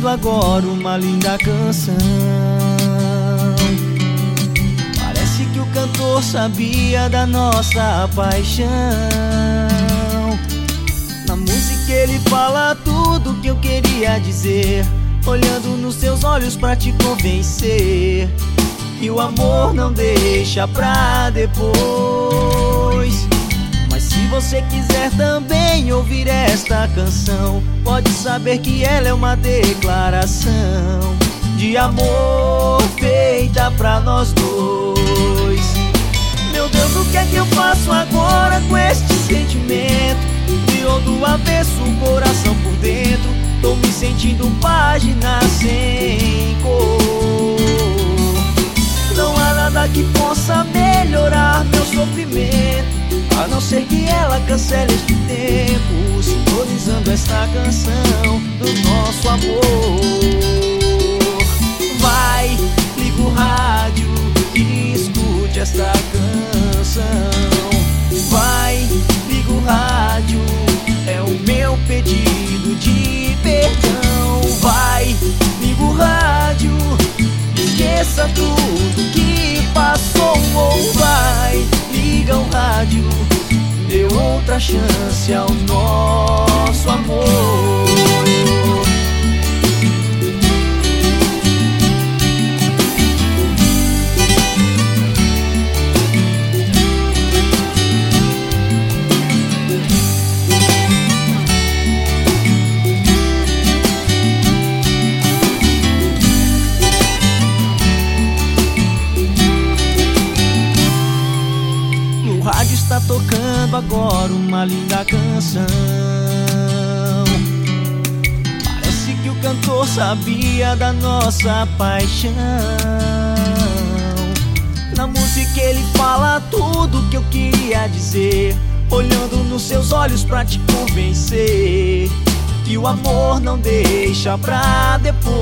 agora uma linda canção. Parece que o cantor sabia da nossa paixão. Na música ele fala tudo que eu queria dizer, olhando nos seus olhos pra te convencer que o amor não deixa pra depois. Mas se você quiser também ouvir esta canção, pode saber que ela é uma declaração de amor feita pra nós dois. Meu Deus, o que é que eu faço agora com este sentimento? Virou do avesso o coração por dentro. Tô me sentindo página sem cor. Não há nada que possa melhorar meu sofrimento, a não ser que ela cancele este tempo, sintonizando esta canção do nosso amor. Vai, liga o rádio e escute esta canção. Vai, liga o rádio, é o meu pedido de perdão. Vai, liga o rádio, esqueça tudo que passou. Ou vai, liga o rádio, dê outra chance ao nosso amor. Está tocando agora uma linda canção. Parece que o cantor sabia da nossa paixão. Na música ele fala tudo que eu queria dizer, olhando nos seus olhos pra te convencer que o amor não deixa pra depois.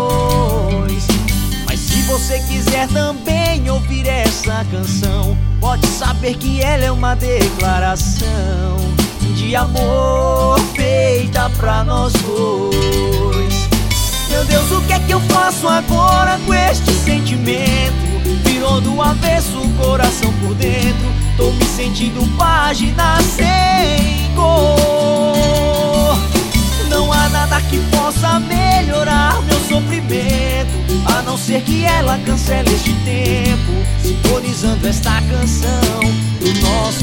Mas se você quiser também ouvir essa canção, pode saber que ela é uma declaração de amor feita pra nós dois. Meu Deus, o que é que eu faço agora com este sentimento? Virou do avesso o coração por dentro. Tô me sentindo página sem cor. Não há nada que possa melhorar meu sofrimento, a não ser que ela cancele este tempo, sintonizando esta canção do nosso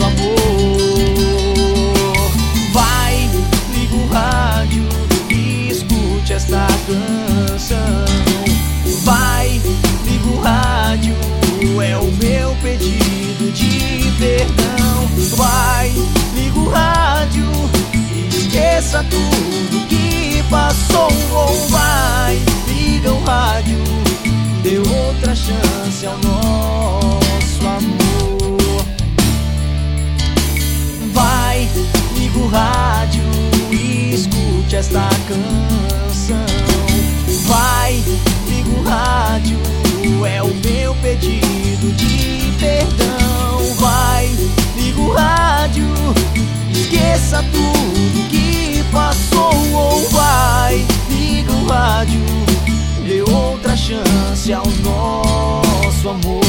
amor. Vai, liga o rádio e escute esta canção. Vai, liga o rádio, é o meu pedido de perdão. Vai, liga o rádio, esqueça tudo que passou. Ou vai, liga o rádio, dê outra chance ao nosso amor. Vai, liga o rádio e escute esta canção. Vai, liga o rádio, é o meu pedido de perdão. Vai, liga o rádio, esqueça tudo que passou. Ou vai, liga o rádio, dê outra chance ao nosso amor.